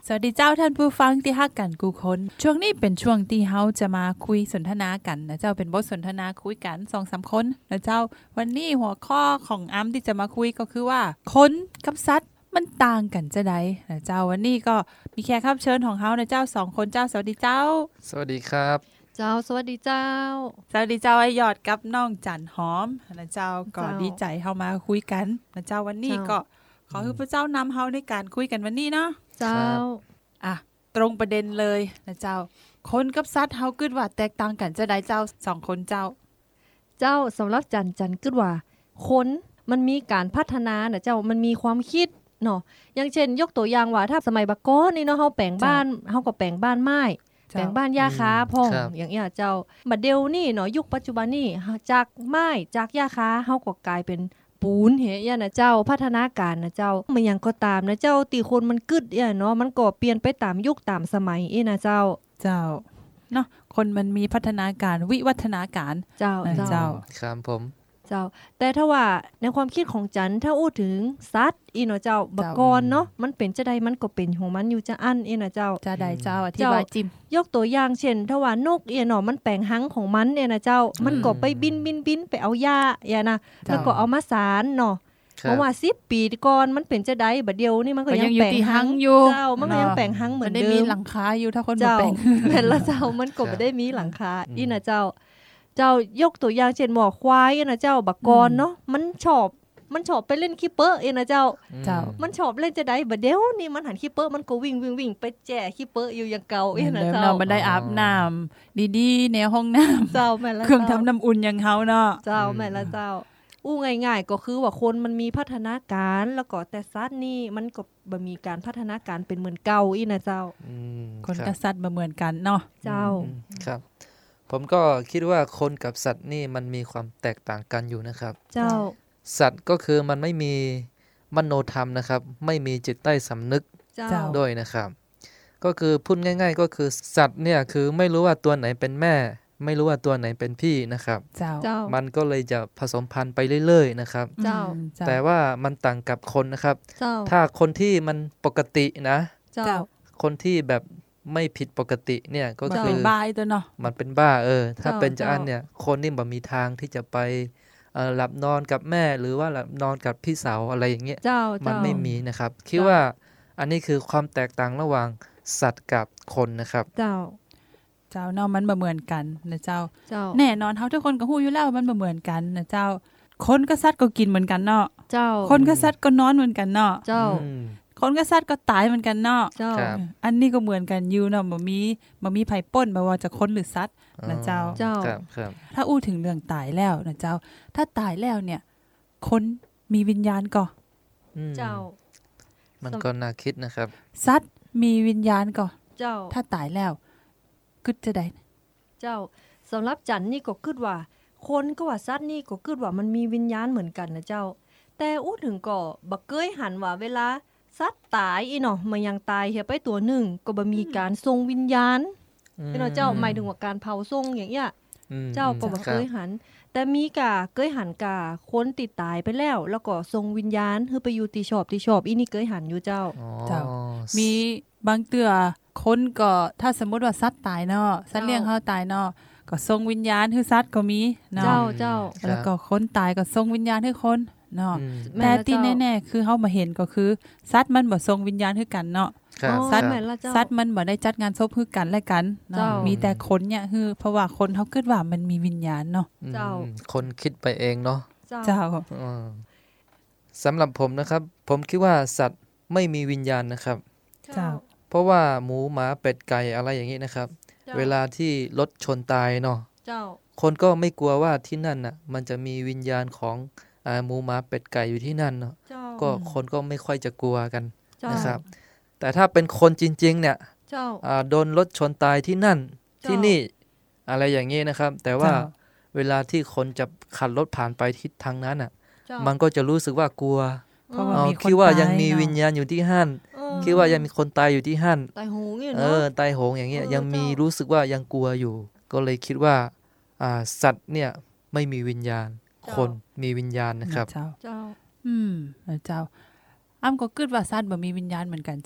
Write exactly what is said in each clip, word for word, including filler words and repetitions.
สวัสดีเจ้าท่านผู้ฟังที่ฮักกันกูคนช่วงนี้เป็นช่วงที่เฮาจะมาคุยสนทนากันนะเจ้าเป็นบทสนทนาคุยกัน สองสาม คนนะเจ้าวันนี้หัวข้อของอ้ำที่จะมาคุยก็คือว่าคนกับสัตว์มันต่างกันจะใดนะเจ้าวันนี้ก็มีแขกรับเชิญของเฮานะเจ้าสองคนเจ้าสวัสดีเจ้าสวัสดีครับเจ้าสวัสดีเจ้าสวัสดีเจ้าไอยอดกับน้องจันหอมนะเจ้าก็ดีใจเฮามาคุยกันนะเจ้าวันนี้ก็ขอให้พระเจ้านำเฮาในการคุยกันวันนี้เนาะเจ้าอ่ะตรงประเด็นเลยนะเจ้าคนกับสัตว์เฮาคิดว่าแตกต่างกันจะได้เจ้าสองคนเจ้าเจ้าสำหรับจันจันคิดว่าคนมันมีการพัฒนานะเจ้ามันมีความคิดเนาะอย่างเช่นยกตัวอย่างว่าถ้าสมัยบักก้อนนี่เนาะเฮาแปลงบ้านเฮาก็แปลงบ้านไม้แปลงบ้านหญ้าคาพ่องอย่างเงี้ยเจ้าบัดเดี๋ยวนี้เนาะยุคปัจจุบันนี้จากไม้จากหญ้าคาเฮาก็กลายเป็นปูนเหี้ยนะเจ้าพัฒนาการนะเจ้ามันยังก็ตามนะเจ้าตีคนมันกึดเนี่ยเนาะมันก็เปลี่ยนไปตามยุคตามสมัยเอ้นะเจ้าเจ้าเนาะคนมันมีพัฒนาการวิวัฒนาการเจ้าเจ้าครับผมเจ้าแต่ถ้าว่าในความคิดของจันถ้าอู้ถึงสัตว์อีเนาะเจ้าบักกรเนาะมันเป็นจะใดมันก็เป็นของมันอยู่จะอันเอ้นะเจ้าจะใดเจ้าอธิบายจิ้มยกตัวอย่างเช่นถ้าว่านกเอียเนาะมันแปลงหังของมันเอ้นะเจ้ามันก็ไปบินบินบินไปเอาหญ้าอย่านะแล้วก็เอามาสารเนาะเพราะว่าสิบปีก่อนมันเป็นจะได้บัดเดียวนี่มันก็ยังแปลงหังอยู่เจ้ามันก็ยังแปลงหังเหมือนเดิมได้มีหลังคาอยู่ถ้าคนบ่แปลงแม่นละเจ้ามันก็บ่ได้มีหลังคาอีน่ะเจ้าเจ้ายกตัวอย่างเช่นหมอควายน่ะเจ้าบักกรเนาะมันชอบมันชอบไปเล่นขี้เป๊ะเองนะเจ้าเจ้ามันชอบเล่นจะได้บัดเดี๋ยวนี่มันหันขี้เป๊ะมันก็วิ่งวิ่งๆๆไปแจ่ขี้เป๊ะอยู่อย่างเก่าเองนะเจ้ามันได้อาบน้ำดีๆในห้องน้ำเจ้าแม่นละเครื่องทำน้ำอุ่นอย่างเฮาเนาะเจ้าแม่นละเจ้าอู้ง่ายๆก็คือว่าคนมันมีพัฒนาการแล้วก็แต่สัตว์นี่มันก็บ่มีการพัฒนาการเป็นเหมือนเก่าอีนะเจ้าคนกับสัตว์บ่เหมือนกันเนาะเจ้าครับผมก็คิดว่าคนกับสัตว์นี่มันมีความแตกต่างกันอยู่นะครับเจ้าสัตว์ก็คือมันไม่มีมโนธรรมนะครับไม่มีจิตใต้สำนึกด้วยนะครับก็คือพูดง่ายๆก็คือสัตว์เนี่ยคือไม่รู้ว่าตัวไหนเป็นแม่ไม่รู้ว่าตัวไหนเป็นพี่นะครับมันก็เลยจะผสมพันธุ์ไปเรื่อยๆนะครับแต่ว่ามันต่างกับคนนะครับถ้าคนที่มันปกตินะคนที่แบบไม่ผิดปกติเนี่ยก็คือมันเป็นบ้าตัวเนาะมันเป็นบ้าเออถ้าเป็นจะอันเนี่ยคนนี่บ่มีทางที่จะไปเอ่อหลับนอนกับแม่หรือว่าหลับนอนกับพี่สาวอะไรอย่างเงี้ยมันไม่มีนะครับคิดว่าอันนี้คือความแตกต่างระหว่างสัตว์กับคนนะครับเจ้าเจ้าเนาะมันบ่เหมือนกันนะเจ้าแน่นอนเฮาทุกคนก็ฮู้อยู่แล้วมันบ่เหมือนกันนะเจ้าคนกับสัตว์ก็กินเหมือนกันเนาะเจ้าคนกับสัตว์ก็นอนเหมือนกันเนาะเจ้าคนกับสัตว์ก็ตายเหมือนกันเนาะอันนี้ก็เหมือนกันอยู่เนาะบ่มีบ่มีไผป่นบ่ว่าจะคนหรือสัตว์นะเจ้าครับถ้าอู้ถึงเรื่องตายแล้วนะเจ้าถ้าตายแล้วเนี่ยคนมีวิญญาณก็เจ้ามันก็น่าคิดนะครับสัตว์มีวิญญาณก็เจ้าถ้าตายแล้วกึดจะได้เจ้าสำหรับจันนี่ก็คิดว่าคนก็ว่าสัตว์นี่ก็คิดว่ามันมีวิญญาณเหมือนกันนะเจ้าแต่อู้ถึงก็บ่เคยหันว่าเวลาสัตว์ตายอีเนาะมันยังตายเฮียไปตัวหนึ่งก็บ่มีการส่งวิญญาณพี่น้องเจ้าหมายถึงว่าการเผาส่งอย่างเงี้ยเจ้าก็บ่เคยหันแต่มีกะเคยหันกะคนติดตายไปแล้วแล้วก็ส่งวิญญาณคือไปอยู่ที่ชอบที่ชอบอีนี่เคยหันอยู่เจ้าเจ้ามีบางเตื้อคนก็ถ้าสมมุติว่าสัตว์ตายเนาะสัตว์เลี้ยงเฮาตายเนาะก็ส่งวิญญาณคือสัตว์ก็มีเนาะเจ้าเจ้าแล้วก็คนตายก็ส่งวิญญาณให้คนเนาะแต่ที่แน่ๆคือเฮามาเห็นก็คือสัตว์มันบ่ส่งวิญญาณคือกันเนาะสัตว์สัตว์มันบ่ได้จัดงานศพคือกันและกันเนาะมีแต่คนเนี่ยคือเพราะว่าคนเฮาคิดว่ามันมีวิญญาณเนาะเจ้าคนคิดไปเองเนาะเจ้าสำหรับผมนะครับผมคิดว่าสัตว์ไม่มีวิญญาณนะครับเจ้าเพราะว่าหมูหมาเป็ดไก่อะไรอย่างนี้นะครับเวลาที่รถชนตายเนาะคนก็ไม่กลัวว่าที่นั่นน่ะมันจะมีวิญญาณของอ่าหมูหมาเป็ดไก่อยู่ที่นั่นเนาะก็คนก็ไม่ค่อยจะกลัวกันนะครับแต่ถ้าเป็นคนจริงๆเนี่ยอ่าโดนรถชนตายที่นั่นที่นี่อะไรอย่างงี้นะครับแต่ว่าเวลาที่คนจะขับรถผ่านไปทิศทางนั้นน่ะมันก็จะรู้สึกว่ากลัวเพราะว่ามีคนคิดว่ายังมีวิญญาณอยู่ที่หั่นคิดว่ายังมีคนตายอยู่ที่หั่นตายโหงอย่างเนาะเออตายโหงอย่างเงี้ยยังมีรู้สึกว่ายังกลัวอยู่ก็เลยคิดว่าอ่าสัตว์เนี่ยไม่มีวิญญาณคนมีวิญญาณนะครับเจ้าอืมเจ้าอ้ำก็คิดว่าสัตว์บ่มีวิญญาณเหมือนกันเจ้า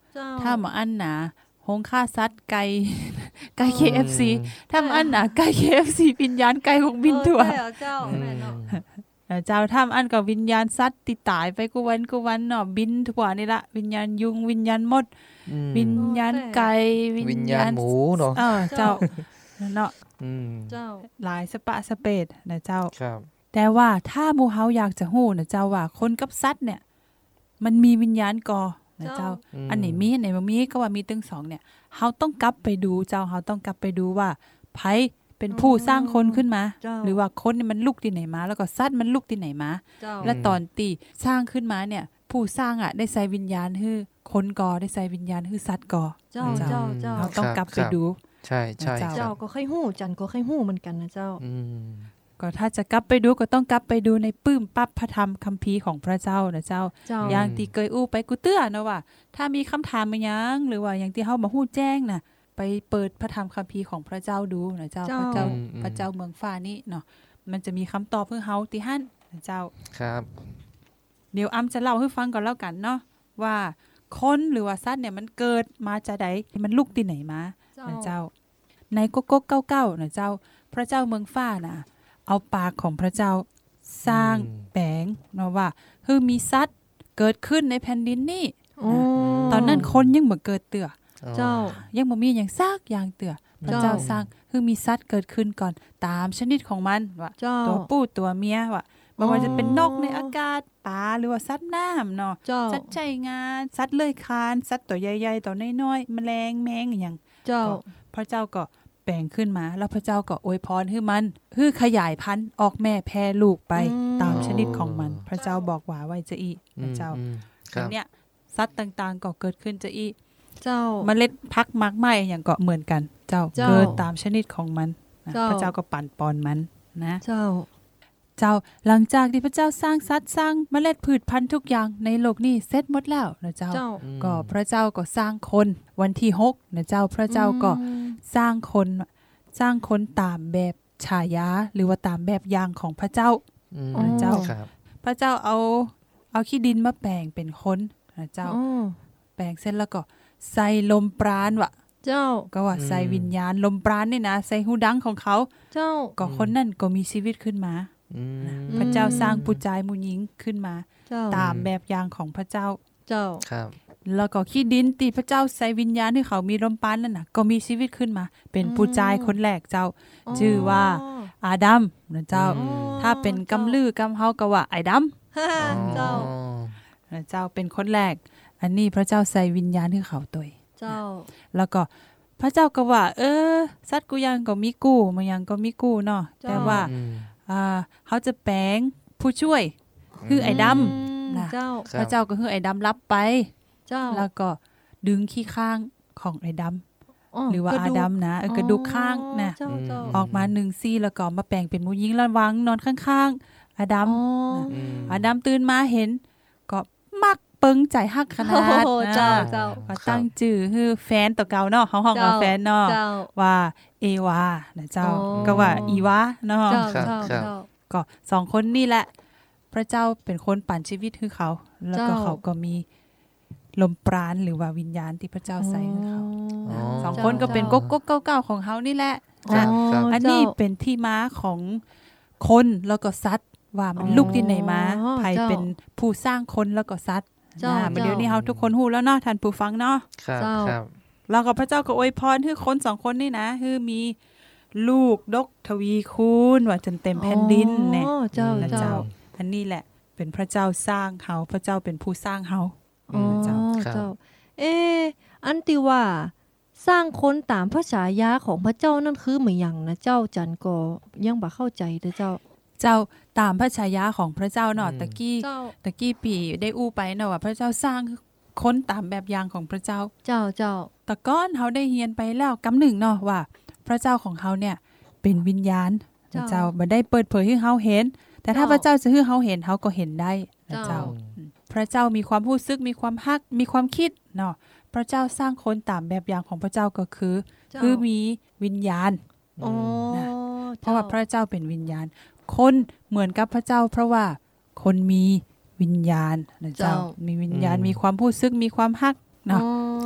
ถ้าหมออันหนาหงฆ่าสัตว์ไก่ไก่ เค เอฟ ซี ถ้าหมออันหนาไก่ เค เอฟ ซี วิญญาณไก่ของบินทั่วเจ้าแม่เนาะเจ้าทำอันกับวิญญาณสัตว์ที่ตายไปกูวันกูวันเนาะบินทั่วนี่ละวิญญาณยุงวิญญาณมดวิญญาณไก่วิญญาณหมูเนาะเออเจ้าเนาะอืมเจ้าหลายสปะสเปดนะเจ้าครับแต่ว่าถ้าหมู่เฮาอยากจะฮู้นะเจ้าว่าคนกับสัตว์เนี่ยมันมีวิญญาณก่อนะเจ้าอันไหนมีอันไหนบ่มีก็ว่ามีตึงสองเนี่ยเฮาต้องกลับไปดูเจ้าเฮาต้องกลับไปดูว่าไผเป็นผู้สร้างคนขึ้นมาหรือว่าคนนี่มันลุกที่ไหนมาแล้วก็สัตว์มันลุกที่ไหนมาและตอนตีสร้างขึ้นมาเนี่ยผู้สร้างอ่ะได้ใส่วิญญาณให้คนก่อได้ใส่วิญญาณให้สัตว์ก่อเจ้าเจ้าเจ้าเราต้องกลับไปดูใช่ๆเจ้าก็ค่อยฮู้จันก็ค่อยฮู้เหมือนกันนะเจ้าอืมก็ถ้าจะกลับไปดูก็ต้องกลับไปดูในปื้มปั๊บพระธรรมคัมภีร์ของพระเจ้านะเจ้าอย่างที่เคยอู้ไปกูเตื้อนะว่าถ้ามีคำถามมายังหรือว่าอย่างที่เฮามาฮู้แจ้งน่ะไปเปิดพระธรรมคัมภีร์ของพระเจ้าดูนะเจ้าพระเจ้าพระเจ้าเมืองฟ้านี้เนาะมันจะมีคำตอบให้เฮาที่หั่นนะเจ้าครับเดี๋ยวอ้ำจะเล่าให้ฟังก่อนแล้วกันเนาะว่าคนหรือว่าสัตว์เนี่ยมันเกิดมาจากใดมันลุกที่ไหนมานะเจ้าในก๊กๆเก้าๆนะเจ้าพระเจ้าเมืองฟ้าน่ะเอาปากของพระเจ้าสร้างแปลงเนาะว่าคือมีสัตว์เกิดขึ้นในแผ่นดินนี้ตอนนั้นคนยังบ่เกิดเตื้อเจ้ายังบ่มีหยังซากอย่างเตื้อพระเจ้าสร้างคือมีสัตว์เกิดขึ้นก่อนตามชนิดของมันว่าตัวผู้ตัวเมียว่าบ่ว่าจะเป็นนกในอากาศปลาหรือว่าสัตว์น้ำเนาะสัตว์ใจงานสัตว์เลื้อยคลานสัตว์ตัวใหญ่ๆตัวน้อยๆแมลงแมงหยังเจ้าพระเจ้าก็แปลงขึ้นมาแล้วพระเจ้าก็อวยพรให้มันคือขยายพันธุ์ออกแม่แพร่ลูกไปตามชนิดของมันพระเจ้าบอกว่าไว้จะอีพระเจ้าอันเนี้ยสัตว์ต่างๆก็เกิดขึ้นจะอีเจ้าเมล็ดพักมากไม้อย่างก็เหมือนกันเจ้าเกิดตามชนิดของมันพระเจ้าก็ปั่นปอนมันนะเจ้าเจ้าหลังจากที่พระเจ้าสร้างสัตว์สร้างเมล็ดพืชพันธุ์ทุกอย่างในโลกนี้เสร็จหมดแล้วนะเจ้าก็พระเจ้าก็สร้างคนวันที่หกนะเจ้าพระเจ้าก็สร้างคนสร้างคนตามแบบฉายาหรือว่าตามแบบอย่างของพระเจ้านะเจ้าพระเจ้าเอาเอาขี้ดินมาแปลงเป็นคนนะเจ้าแปลงเสร็จแล้วก็ใส่ลมปราณว่ะเจ้าก็ว่าใส่วิญญาณลมปราณนี่นะใส่หูดังของเขาเจ้าก็คนนั่นก็มีชีวิตขึ้นมาพระเจ้าสร้างผู้ชายผู้หญิงขึ้นมาตามแบบอย่างของพระเจ้าเจ้าครับแล้วก็ขี้ดินที่พระเจ้าใส่วิญญาณให้เขามีลมปราณนั่นน่ะก็มีชีวิตขึ้นมาเป็นผู้ชายคนแรกเจ้าชื่อว่าอาดัมนะเจ้าถ้าเป็นกำลือกำเฮาก็ว่าไอ้ดํเจ้านะเจ้าเป็นคนแรกอันนี้พระเจ้าใส่วิญญาณให้เขาตัวเจ้าแล้วก็พระเจ้าก็ว่าเออสัตว์กูยังก็มีกู้มันยังก็มีกู้เนาะแต่ว่าอ่าเขาจะแปลงผู้ช่วยคือไอ้ดํนะพระเจ้าก็คือไอ้ดํรับไปเจ้าแล้วก็ดึงขี้ข้างของไอ้ดํหรือว่าอาดัมนะเออกระดูกข้างนะออกมาหนึ่งซี่แล้วก็มาแปลงเป็นผู้หญิงระวังนอนข้างๆอาดัมอาดัมตื่นมาเห็นก็มักเปิงใจฮักขนาดเจ้าเจ้าก็ตั้งชื่อคือแฟนตัวเก่าเนาะเขาห้องว่าแฟนเนาะว่าเอวานะเจ้าก็ว่าอีวาเนาะก็สองคนนี่แหละพระเจ้าเป็นคนปั่นชีวิตให้เขาแล้วก็เขาก็มีลมปราณหรือว่าวิญญาณที่พระเจ้าใส่ให้เขาสองคนก็เป็นก๊กๆเก้าๆของเฮานี่แหละอันนี้เป็นที่มาของคนแล้วก็สัตว์ว่ามันลูกที่ไหนมาใครเป็นผู้สร้างคนแล้วก็สัตว์นะเดี๋ยวนี้เฮาทุกคนฮู้แล้วเนาะท่านผู้ฟังเนาะครับๆแล้วก็พระเจ้าก็อวยพรให้คนสองคนนี่นะคือมีลูกดกทวีคูณว่าจนเต็มแผ่นดินแน่เจ้าเจ้าอันนี้แหละเป็นพระเจ้าสร้างเฮาพระเจ้าเป็นผู้สร้างเฮาอ๋อเจ้าเจ้าเออันที่ว่าสร้างคนตามพระฉายาของพระเจ้านั่นคือเหมือนหยังนะเจ้าจันก็ยังบ่เข้าใจเด้อเจ้าเจ้าตามพระฉายาของพระเจ้าเนาะตะกี้ตะกี้ปีได้อู้ไปเนาะว่าพระเจ้าสร้างคนตามแบบอย่างของพระเจ้าเจ้าเจ้าแต่ก่อนเฮาได้เรียนไปแล้วกำหนึ่งเนาะว่าพระเจ้าของเฮาเนี่ยเป็นวิญญาณเจ้าบ่ได้เปิดเผยให้เฮาเห็นแต่ถ้าพระเจ้าจะให้เฮาเห็นเฮาก็เห็นได้นะเจ้าพระเจ้ามีความรู้สึกมีความฮักมีความคิดเนาะพระเจ้าสร้างคนตามแบบอย่างของพระเจ้าก็คือคือมีวิญญาณอ๋อเพราะว่าพระเจ้าเป็นวิญญาณคนเหมือนกับพระเจ้าเพราะว่าคนมีวิญญาณนะเจ้ามีวิญญาณมีความรู้สึกมีความฮักเนาะ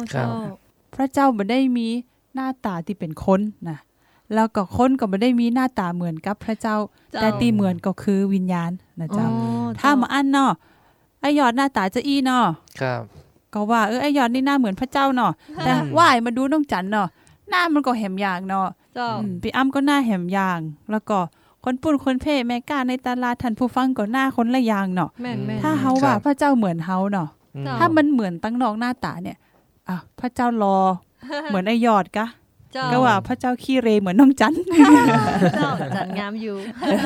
เจ้าพระเจ้าบ่ได้มีหน้าตาที่เป็นคนนะแล้วก็คนก็บ่ได้มีหน้าตาเหมือนกับพระเจ้าแต่ที่เหมือนก็คือวิญญาณนะเจ้าถ้ามาอันเนาะไอ้ยอดหน้าตาจะอีเนาะครับก็ว่าเออไอ้ยอดนี่หน้าเหมือนพระเจ้าเนาะแต่ว่ายมาดูน้องจันเนาะหน้ามันก็แหมอย่างเนาะพี่อ้ำก็หน้าแหมอย่างแล้วก็คนปุ่นคนเพ่แม่ก้าในตลาดท่านผู้ฟังก็หน้าคนละอย่างเนาะถ้าเฮาว่าพระเจ้าเหมือนเฮาเนาะถ้ามันเหมือนตั้งนอกหน้าตาเนี่ยอ่ะพระเจ้ารอเหมือนไอ้ยอดกะก็ว่าพระเจ้าขี้เรเหมือนน้องจันเจ้าจันงามอยู่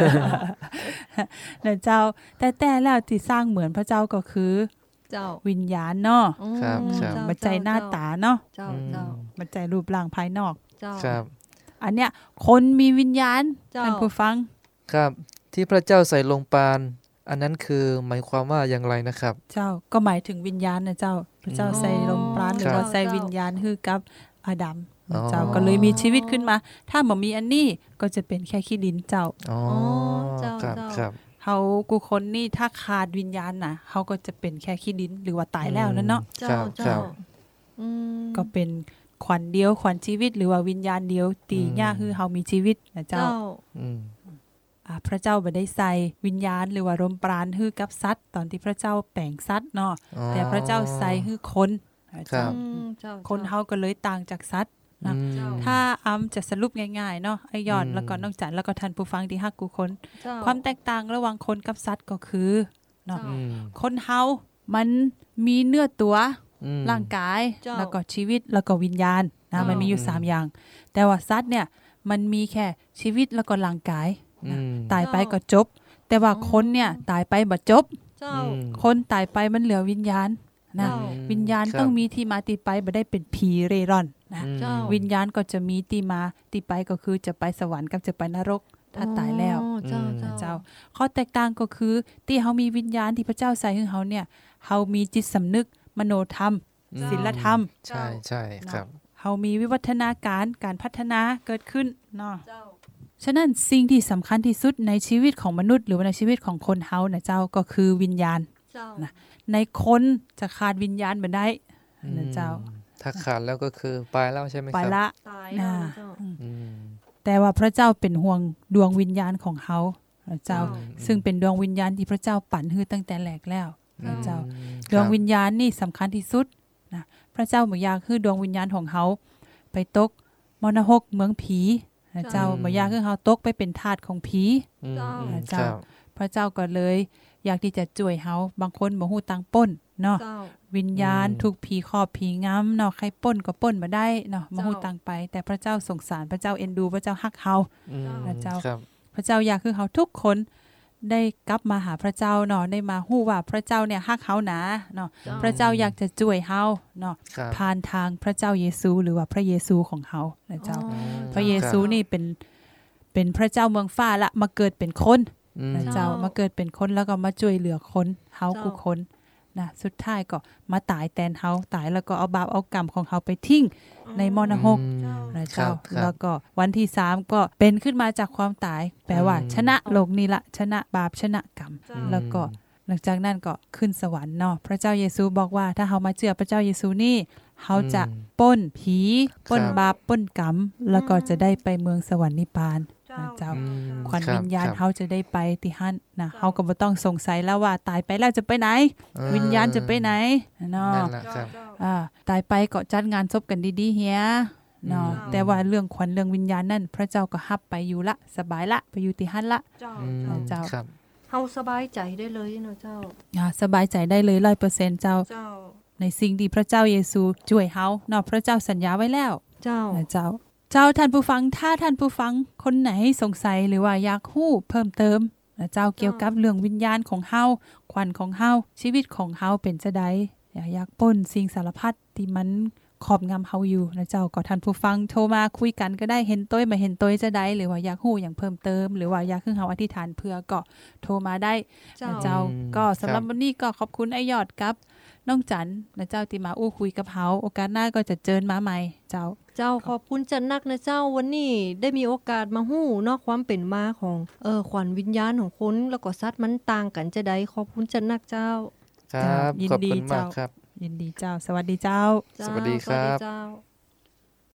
นะเจ้าแต่แต่แล้วที่สร้างเหมือนพระเจ้าก็คือเจ้าวิญญาณเนาะครับบัจจัยหน้าตาเนาะเจ้าเจ้าบัจจัยรูปร่างภายนอกครับอันเนี้ยคนมีวิญญาณท่านผู้ฟังครับที่พระเจ้าใส่ลงปานอันนั้นคือหมายความว่าอย่างไรนะครับเจ้าก็หมายถึงวิญญาณนะเจ้าพระเจ้าใส่ลงปราณหรือว่าใส่วิญญาณคือกับอาดัมเจ้าก็เลยมีชีวิตขึ้นมาถ้าบ่มีอันนี้ก็จะเป็นแค่ขี้ดินเจ้าอ๋อครับครับเฮากูคนนี่ถ้าขาดวิญญาณน่ะเฮาก็จะเป็นแค่ขี้ดินหรือว่าตายแล้วนั่นเนาะเจ้าเจ้าอืมก็เป็นขวัญเดียวขวัญชีวิตหรือว่าวิญญาณเดียวตียากคือเฮามีชีวิตนะเจ้าอืมอ่าพระเจ้าบ่ได้ใส่วิญญาณหรือว่าลมปราณคือกับสัตว์ตอนที่พระเจ้าแปลงสัตว์เนาะแต่พระเจ้าใส่คือคนครับคนเฮาก็เลยต่างจากสัตว์นะถ้าอำจะสรุปง่ายๆเนาะไอ้ยอดแล้วก็น้องจันแล้วก็ท่านผู้ฟังที่ฮักกูคนความแตกต่างระหว่างคนกับสัตว์ก็คือเนาะคนเฮามันมีเนื้อตัวร่างกายแล้วก็ชีวิตแล้วก็วิญญาณนะมันมีอยู่สามอย่างแต่ว่าสัตว์เนี่ยมันมีแค่ชีวิตแล้วก็ร่างกายนะตายไปก็จบแต่ว่าคนเนี่ยตายไปบ่จบคนตายไปมันเหลือวิญญาณนะวิญญาณต้องมีที่มาที่ไปบ่ได้เป็นผีเร่ร่อนนะวิญญาณก็จะมีที่มาที่ไปก็คือจะไปสวรรค์กับจะไปนรกถ้าตายแล้วเจ้าเจ้าข้อแตกต่างก็คือที่เฮามีวิญญาณที่พระเจ้าใส่ให้เฮาเนี่ยเฮามีจิตสำนึกมโนธรรมศีลธรรมใช่ๆครับเฮามีวิวัฒนาการการพัฒนาเกิดขึ้นเนาะฉะนั้นสิ่งที่สำคัญที่สุดในชีวิตของมนุษย์หรือในชีวิตของคนเฮานะเจ้าก็คือวิญญาณนะในคนจะขาดวิญญาณบ่ได้นะเจ้าถ้าขาดแล้วก็คือไปแล้วใช่มั้ยครับไปละนะแต่ว่าพระเจ้าเป็นห่วงดวงวิญญาณของเฮานะเจ้าซึ่งเป็นดวงวิญญาณที่พระเจ้าปั่นให้ตั้งแต่แรกแล้วนะเจ้าดวงวิญญาณนี่สำคัญที่สุดนะพระเจ้าบ่อยากให้ดวงวิญญาณของเฮาไปตกมรณะเมืองผีนะเจ้าบ่อยากให้เฮาตกไปเป็นทาสของผีนะเจ้าพระเจ้าก็เลยอยากที่จะช่วยเฮาบางคนบ่ฮู้ตังป้นเนาะวิญญาณถูกผีครอบผีงำเนาะใครป้นก็ป้นบ่ได้เนาะบ่ฮู้ตังไปแต่พระเจ้าสงสารพระเจ้าเอ็นดูพระเจ้าฮักเฮานะเจ้าพระเจ้าอยากให้เฮาทุกคนได้กลับมาหาพระเจ้าเนาะได้มาฮู้ว่าพระเจ้าเนี่ยฮักเฮานะเนาะพระเจ้าอยากจะช่วยเฮาเนาะผ่านทางพระเจ้าเยซูหรือว่าพระเยซูของเฮานะเจ้าพระเยซูนี่เป็นเป็นพระเจ้าเมืองฟ้าละมาเกิดเป็นคนนะเจ้ามาเกิดเป็นคนแล้วก็มาช่วยเหลือคนเฮากูคนนะสุดท้ายก็มาตายแทนเฮาตายแล้วก็เอาบาปเอากรรมของเฮาไปทิ้งในมรณะนะเจ้าแล้วก็วันที่สามก็เป็นขึ้นมาจากความตายแปลว่าชนะโลกนี้ละชนะบาปชนะกรรมแล้วก็หลังจากนั้นก็ขึ้นสวรรค์เนาะพระเจ้าเยซูบอกว่าถ้าเฮามาเชื่อพระเจ้าเยซูนี่เฮาจะป้นผีป้นบาปป้นกรรมแล้วก็จะได้ไปเมืองสวรรค์นิพพานนะเจ้าขวัญวิญญาณเฮาจะได้ไปที่หั่นนะเฮาก็บ่ต้องสงสัยแล้วว่าตายไปแล้วจะไปไหนวิญญาณจะไปไหนเนาะนั่นแหละครับอ่าตายไปก็จัดงานศพกันดีๆเฮียเนาะแต่ว่าเรื่องขวัญเรื่องวิญญาณนั่นพระเจ้าก็รับไปอยู่ละสบายละไปอยู่ที่หั่นละเจ้าครับเฮาสบายใจได้เลยเนาะเจ้าอ่าสบายใจได้เลย ร้อยเปอร์เซ็นต์ เจ้าในสิ่งที่พระเจ้าเยซูช่วยเฮาเนาะพระเจ้าสัญญาไว้แล้วเจ้าเจ้าเจ้าท่านผู้ฟังถ้าท่านผู้ฟังคนไหนสงสัยหรือว่าอยากรู้เพิ่มเติมนะเจ้าเกี่ยวกับเรื่องวิญญาณของเฮาขวัญของเฮาชีวิตของเฮาเป็นจังได๋อยากป้นสิ่งสารพัดที่มันครอบงำเฮาอยู่นะเจ้าก็ท่านผู้ฟังโทรมาคุยกันก็ได้เห็นต้อยมาเห็นต้อยจะได้หรือว่าอยากรู้อย่างเพิ่มเติมหรือว่าอยากให้เฮาอธิษฐานเพื่อก็โทรมาได้นะเจ้าก็สำหรับวันนี้ก็ขอบคุณไอ้ยอดกับน้องจันนะเจ้าที่มาอู้คุยกับเฮาโอกาสหน้าก็จะเจิญมาใหม่เจ้าเจ้าขอบคุณจันนักนะเจ้าวันนี้ได้มีโอกาสมาฮู้เนาะความเป็นมาของเออขวัญวิญญาณของคนแล้วก็สัตว์มันต่างกันจะได้ขอบคุณจันนักเจ้าครับขอบคุณมากครับยินดีเจ้าสวัสดีเจ้าสวัสดีครับเจ้า